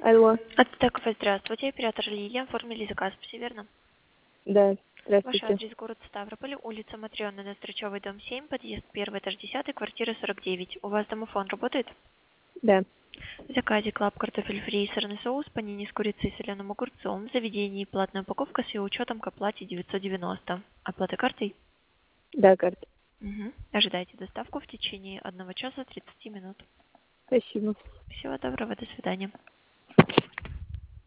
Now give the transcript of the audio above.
Алло, Аттакова, здравствуйте. Оператор Лилия. Оформили заказ, все верно? да, Ваш здравствуйте. адрес город Ставрополь, улица Матрёна, Настрычёвый, дом 7, подъезд 1, этаж 10, квартира 49. У вас домофон работает? Да, В заказе клаб картофель фри и сырный соус, панини с курицей и соленым огурцом. В заведении платная упаковка с ее учетом к оплате 990. Оплата картой? да, карта. Угу. Ожидайте доставку в течение 1 часа 30 минут. Спасибо. Всего доброго, до свидания.